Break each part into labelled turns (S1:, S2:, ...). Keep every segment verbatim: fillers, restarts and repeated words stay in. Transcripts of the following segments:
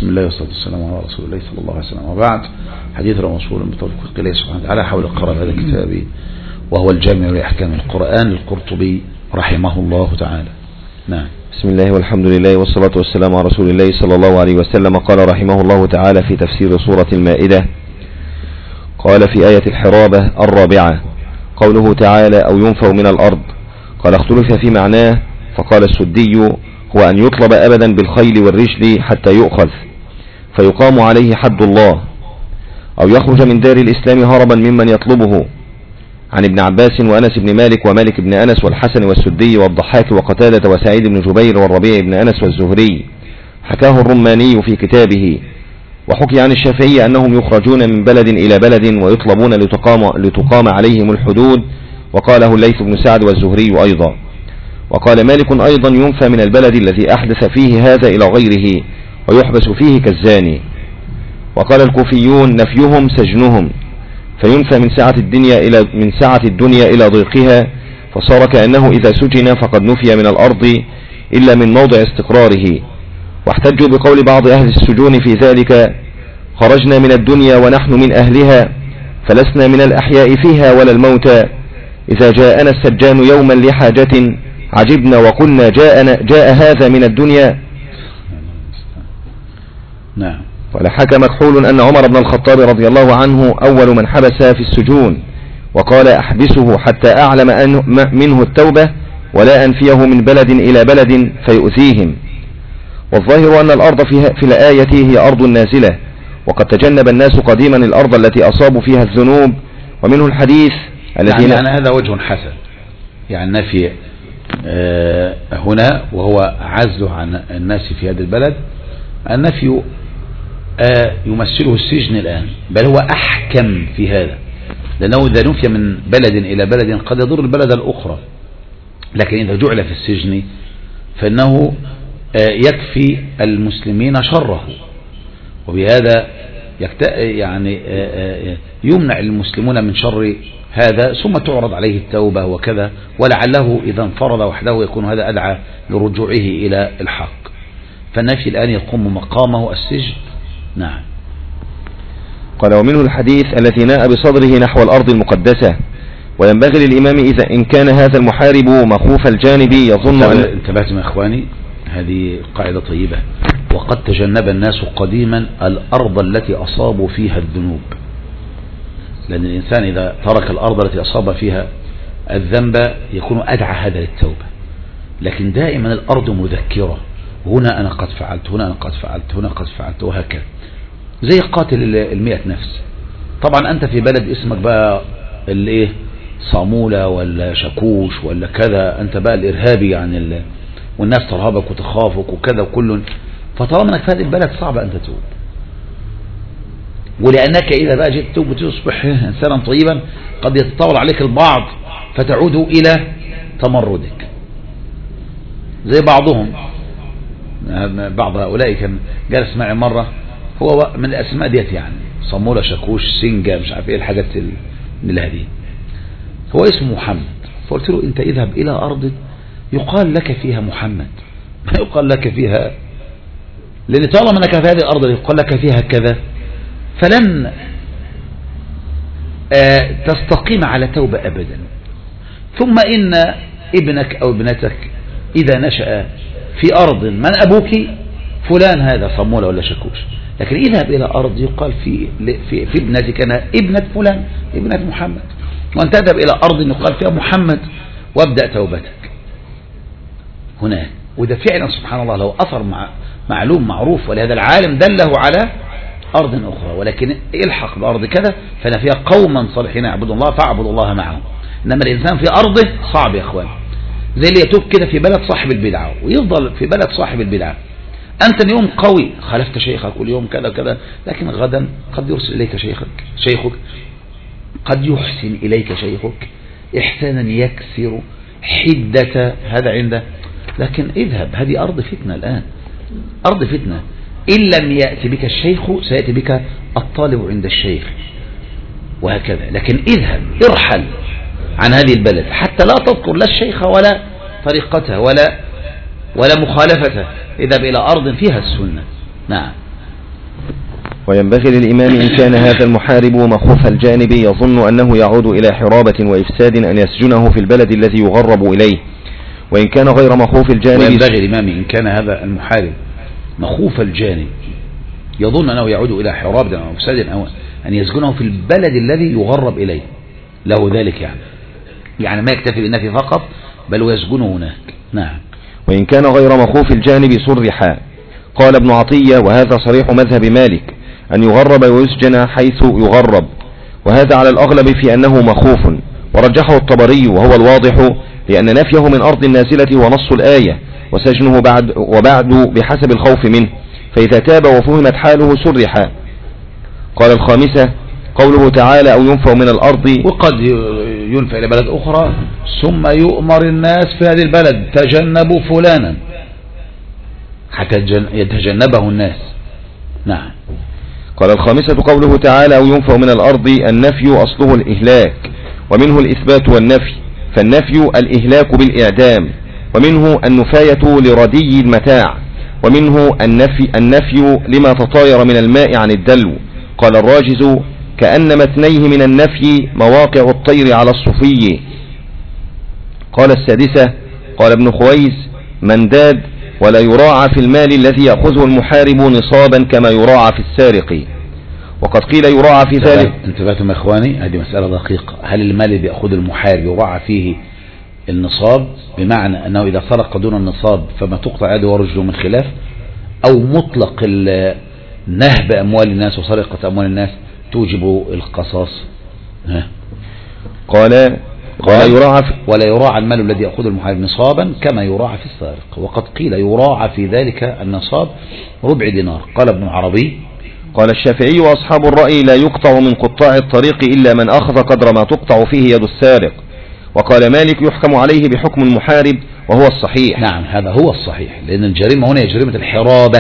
S1: بسم الله والصلاة والسلام على رسول الله صلى الله عليه وسلم. وبعد، حديثنا موصول بتوفيق الله سبحانه وتعالى حول قراءة هذا الكتاب وهو الجامع لأحكام القرآن للقرطبي رحمه الله تعالى. نعم.
S2: بسم الله والحمد لله والصلاة والسلام على رسول الله صلى الله عليه وسلم. قال رحمه الله تعالى في تفسير سورة المائدة، قال في آية الحرابة الرابعة قوله تعالى أو ينفوا من الأرض، قال اختلف في معناه، فقال السدي هو أن يطلب أبدا بالخيل والرجل حتى يؤخذ فيقام عليه حد الله، أو يخرج من دار الإسلام هربا ممن يطلبه. عن ابن عباس وأنس بن مالك ومالك بن أنس والحسن والسدي والضحاك وقتادة وسعيد بن جبير والربيع بن أنس والزهري، حكاه الرماني في كتابه. وحكي عن الشافعي أنهم يخرجون من بلد إلى بلد ويطلبون لتقام, لتقام عليهم الحدود، وقاله الليث بن سعد والزهري أيضا. وقال مالك أيضا ينفى من البلد الذي أحدث فيه هذا إلى غيره ويحبس فيه كالزاني. وقال الكوفيون نفيهم سجنهم، فينفى من سعة الدنيا إلى من سعة الدنيا إلى ضيقها، فصار كأنه إذا سجن فقد نفي من الأرض إلا من موضع استقراره. واحتجوا بقول بعض أهل السجون في ذلك، خرجنا من الدنيا ونحن من أهلها فلسنا من الأحياء فيها ولا الموتى، إذا جاءنا السجان يوما لحاجة عجبنا وقلنا جاءنا جاء هذا من الدنيا.
S1: نعم.
S2: ولحكى مكحول أن عمر بن الخطاب رضي الله عنه أول من حبس في السجون، وقال أحبسه حتى أعلم أن منه التوبة ولا أنفيه من بلد إلى بلد فيؤذيهم. والظاهر أن الأرض في الآية هي أرض نازلة، وقد تجنب الناس قديما الأرض التي أصابوا فيها الذنوب، ومنه الحديث الذي
S1: يعني, يعني هذا وجه حسن، يعني النفي آه هنا وهو عزله عن الناس في هذا البلد، النفي آه يمثله السجن الآن، بل هو أحكم في هذا، لأنه إذا نفي من بلد إلى بلد قد يضر البلد الأخرى، لكن إذا جعل في السجن فإنه آه يكفي المسلمين شره، وبهذا يعني آه آه يمنع المسلمون من شر هذا، ثم تعرض عليه التوبة وكذا، ولعله إذا انفرد وحده يكون هذا أدعى لرجوعه إلى الحق. فالنفي الآن يقوم مقامه السجن. نعم.
S2: قال ومنه الحديث الذي ناء بصدره نحو الأرض المقدسة، وينبغي للإمام إذا إن كان هذا المحارب مخوف الجانب يظن أن
S1: انتبهتم يا إخواني، هذه قاعدة طيبة. وقد تجنب الناس قديما الأرض التي أصابوا فيها الذنوب، لأن الإنسان إذا ترك الأرض التي أصاب فيها الذنب يكون أدعى هذا للتوبة، لكن دائما الأرض مذكرة، هنا أنا قد فعلت، هنا أنا قد فعلت، هنا قد فعلت، وهكذا. زي قاتل المئة نفس، طبعا أنت في بلد اسمك بقى الايه صامولة ولا شكوش ولا كذا، أنت بقى الإرهابي يعني ال... والناس ترهبك وتخافك وكذا وكل، فطالما أنك في هذه البلد صعب أن تتوب، ولأنك إذا بقى جئت توب وتصبح إنسانا طيبا قد يتطاول عليك البعض فتعود إلى تمردك. زي بعضهم، بعض هؤلاء كان جالس معي مرة، هو من الأسماء ديت يعني صمولة شكوش سنجة مش عارف إيه الحاجات من هذه، هو اسمه محمد. فقلت له أنت اذهب إلى أرض يقال لك فيها محمد، ما يقال لك فيها، لأن طالما أنك في هذه الأرض يقال لك فيها كذا فلن تستقيم على توبة أبدا. ثم إن ابنك أو ابنتك إذا نشأ في أرض من أبوك فلان هذا صمولة ولا شكوش، لكن اذهب إلى أرض يقال في, في, في ابنتك أنا ابنة فلان ابنة محمد، وأنت تذهب إلى أرض يقال فيها محمد وابدأ توبتك هناك. وده فعلا سبحان الله لو أثر مع معلوم معروف، ولهذا العالم دله على أرض أخرى، ولكن الحق بأرض كذا فأنا فيها قوما صالحين يعبدوا الله فاعبدوا الله معهم. إنما الإنسان في أرضه صعب يا أخوان، زي اللي يتوب كده في بلد صاحب البدعة ويفضل في بلد صاحب البدعة. أنت اليوم قوي خالفت شيخك واليوم كذا كذا، لكن غدا قد يرسل إليك شيخك شيخك قد يحسن إليك شيخك إحسانا يكسر حدة هذا عنده، لكن اذهب، هذه أرض فتنة الآن، أرض فتنة. إن لم يأتي بك الشيخ سيأتي بك الطالب عند الشيخ وهكذا، لكن اذهب ارحل عن هذه البلد حتى لا تذكر لا الشيخ ولا طريقته ولا ولا مخالفته، اذهب إلى أرض فيها السنة. نعم.
S2: وينبغي للإمام إن كان هذا المحارب مخوف الجانب يظن أنه يعود إلى حرابة وإفساد أن يسجنه في البلد الذي يغرب إليه، وإن كان غير مخوف الجانب
S1: وينبغي للإمام إن كان هذا المحارب مخوف الجانب يظن أنه يعود إلى حرابة أو إفساد أو أن يسجنه في البلد الذي يغرب إليه له ذلك، يعني يعني ما يكتفي بالنفي فقط بل ويسجنه هناك. نعم.
S2: وإن كان غير مخوف الجانب صرح. قال ابن عطية وهذا صريح مذهب مالك أن يغرب ويسجن حيث يغرب، وهذا على الأغلب في أنه مخوف، ورجحه الطبري وهو الواضح لأن نفيه من أرض النازلة ونص الآية، وسجنه بعد وبعد بحسب الخوف منه، فإذا تاب وفهمت حاله سرح. قال الخامسة قوله تعالى أو ينفع من الأرض،
S1: وقد ينفع إلى بلد أخرى ثم يؤمر الناس في هذه البلد تجنبوا فلانا حتى يتجنبه الناس. نعم.
S2: قال الخامسة قوله تعالى أو ينفع من الأرض، النفي أصله الإهلاك ومنه الإثبات والنفي، فالنفي الإهلاك بالإعدام، ومنه النفاية لردي المتاع، ومنه النفي, النفي لما تطاير من الماء عن الدلو. قال الراجز كأن متنيه من النفي مواقع الطير على الصفي. قال السادسة قال ابن خويس منداد ولا يراعى في المال الذي يأخذه المحارب نصابا كما يراعى في السارق. وقد قيل يراعى في ذلك.
S1: انتبهتم يا اخواني، هذه مسألة دقيقة. هل المال الذي يأخذ المحارب يراعى فيه النصاب بمعنى أنه إذا سرق دون النصاب فما تقطع يده ورجله من خلاف، أو مطلق نهب أموال الناس وسرقة أموال الناس توجب القصاص؟ ها.
S2: قال ولا يراعى
S1: ولا يراعى المال الذي يأخذ المحارب نصابا كما يراعى في السارق، وقد قيل يراعى في ذلك النصاب ربع دينار. قال ابن عربي
S2: قال الشافعي وأصحاب الرأي لا يقطع من قطاع الطريق إلا من أخذ قدر ما تقطع فيه يد السارق. وقال مالك يحكم عليه بحكم المحارب وهو الصحيح.
S1: نعم هذا هو الصحيح، لأن الجريمة هنا هي جريمة الحرابة،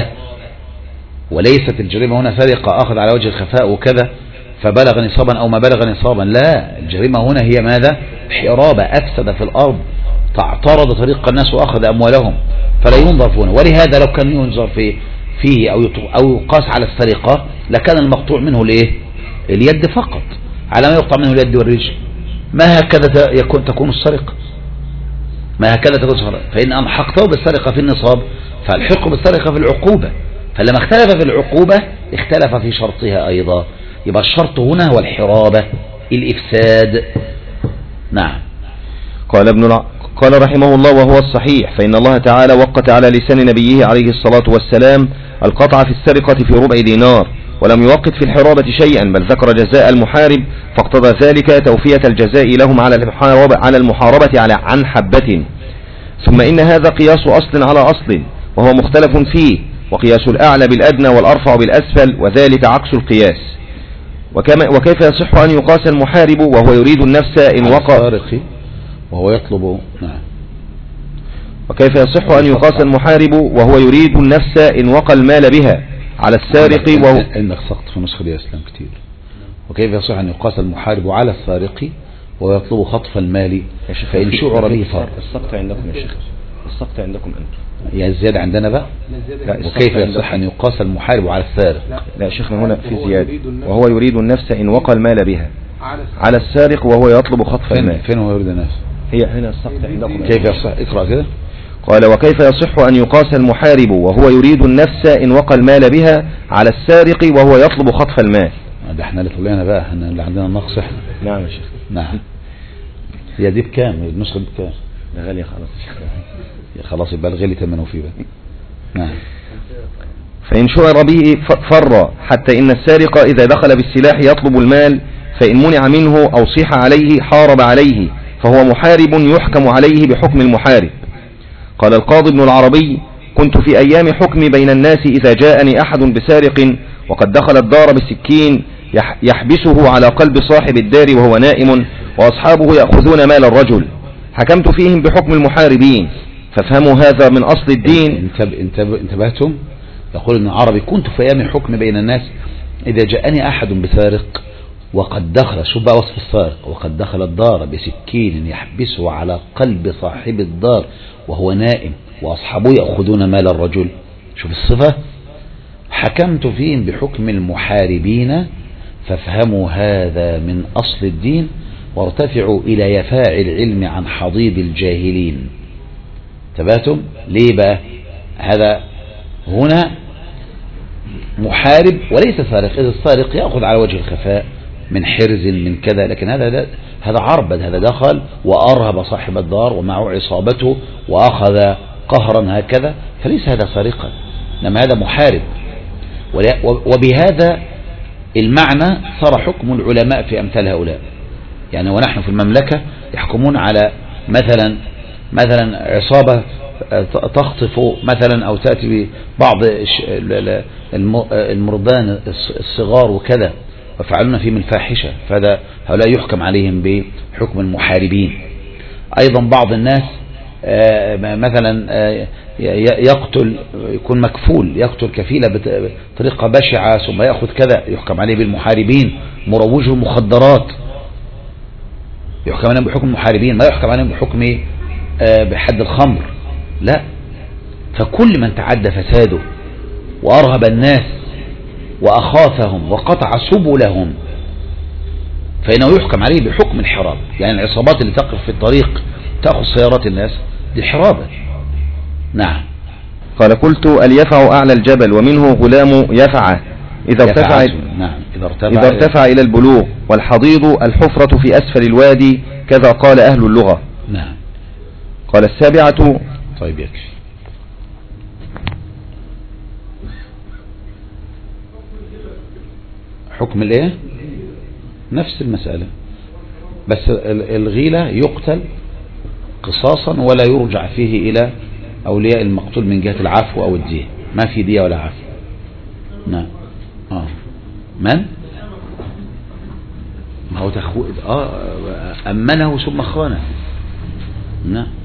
S1: وليست الجريمة هنا سرقة أخذ على وجه الخفاء وكذا فبلغ نصابا أو ما بلغ نصابا، لا، الجريمة هنا هي ماذا؟ حرابة، أفسد في الأرض، تعترض طريق الناس وأخذ أموالهم، فلا ينظر هنا. ولهذا لو كان ينظر في فيه أو أو يقاس على السرقة لكان المقطوع منه الإيه؟ اليد فقط، على ما يقطع منه اليد والرجل. ما هكذا يكون تكون السرقة، ما هكذا تكون السرقة، فإن ألحقته بالسرقة في النصاب فالحقه بالسرقة في العقوبة، فلما اختلف في العقوبة اختلف في شرطها أيضا، يبقى الشرط هنا هو الحرابة، الإفساد. نعم.
S2: قال ابن الع... قال رحمه الله وهو الصحيح، فإن الله تعالى وقت على لسان نبيه عليه الصلاة والسلام القطع في السرقة في ربع دينار، ولم يوقت في الحرابة شيئا، بل ذكر جزاء المحارب، فاقتضى ذلك توفية الجزاء لهم على المحاربة, على المحاربة على عن حبة. ثم إن هذا قياس أصل على أصل وهو مختلف فيه، وقياس الأعلى بالأدنى والأرفع بالأسفل، وذلك عكس القياس. وكما وكيف يصح أن يقاس المحارب وهو يريد النفس إن وقع
S1: وهو يطلب. نعم.
S2: وكيف يصح أن يقاس المحارب وهو يريد النفس إن وقى المال بها على السارق وهو
S1: عندك سقط في نسخة يا اسلام كتير. وكيف يصح أن يقاس المحارب على السارق ويطلب خطف المال فإن شعر به فار.
S2: السقط عندكم يا شيخ، السقط عندكم أنتم،
S1: يا الزيادة عندنا بقى. وكيف يصح أن يقاس المحارب على السارق؟
S2: لا, لا شيخنا هنا في زيادة، وهو يريد النفس إن وقى المال بها على السارق وهو يطلب خطف المال.
S1: فين هو يريد النفس؟
S2: هي هنا السقط عندكم.
S1: كيف يصح؟ اقرأ كده.
S2: قال وكيف يصح أن يقاس المحارب وهو يريد النفس إن وقى المال بها على السارق وهو يطلب خطف المال.
S1: ده احنا اللي طلعنا بقى، احنا اللي عندنا النقص احنا.
S2: نعم يا شيخ.
S1: نعم. هي دي بكام؟ النسخة دي بكام؟
S2: لا غالية خلاص يا شيخ.
S1: خلاص يبقى الغالي ثمنه فيه بقى. نعم.
S2: فإن شعر به فر، حتى إن السارق إذا دخل بالسلاح يطلب المال فإن منع منه أو صيح عليه حارب عليه، فهو محارب يحكم عليه بحكم المحارب. قال القاضي ابن العربي كنت في أيام حكم بين الناس إذا جاءني أحد بسارق وقد دخل الدار بسكين يحبسه على قلب صاحب الدار وهو نائم وأصحابه يأخذون مال الرجل، حكمت فيهم بحكم المحاربين، فافهموا هذا من أصل الدين.
S1: انتبهتم؟ يقول ابن العربي كنت في أيام حكم بين الناس إذا جاءني أحد بسارق وقد دخل، شوف بقى وصف السارق، وقد دخل الدار بسكين يحبسه على قلب صاحب الدار وهو نائم وأصحابه يأخذون مال الرجل. شوف الصفة، حكمت فيهم بحكم المحاربين فافهموا هذا من أصل الدين وارتفعوا إلى يفاع العلم عن حضيض الجاهلين. تباتم ليه بقى؟ هذا هنا محارب وليس سارق، إذا السارق يأخذ على وجه الخفاء من حرز من كذا، لكن هذا هذا عربد، هذا دخل وأرهب صاحب الدار ومعه عصابته وأخذ قهرا هكذا، فليس هذا سارقا، إنما هذا محارب. وبهذا المعنى صار حكم العلماء في أمثال هؤلاء. يعني ونحن في المملكة يحكمون على مثلا مثلا عصابة تخطف مثلا أو تأتي ببعض المردان الصغار وكذا وفعلون فيهم الفاحشة، فهذا هؤلاء يحكم عليهم بحكم المحاربين. أيضا بعض الناس مثلا يقتل، يكون مكفول، يقتل كفيلة بطريقة بشعة ثم يأخذ كذا، يحكم عليه بالمحاربين. مروج المخدرات يحكم عليهم بحكم المحاربين، ما يحكم عليهم بحكم بحد الخمر، لا. فكل من تعدى فساده وأرهب الناس وأخافهم وقطع سبلهم فإنه يحكم عليه بحكم الحراب. يعني العصابات اللي تقف في الطريق تأخذ سيارات الناس دي حرابة. نعم.
S2: قال قلت اليفع أعلى الجبل ومنه غلام يفعه إذا ارتفع,
S1: نعم. إذا ارتفع,
S2: إذا ارتفع إلى البلوغ، والحضيض الحفرة في أسفل الوادي كذا قال أهل اللغة.
S1: نعم.
S2: قال السابعة.
S1: طيب يكفي. حكم الايه؟ نفس المسألة، بس الغيلة يقتل قصاصا ولا يرجع فيه إلى أولياء المقتول من جهة العفو أو الدية، ما في دية ولا عفو. نعم. آه. من؟ ما هو تخوئ آه أمنه ثم خانه. نعم.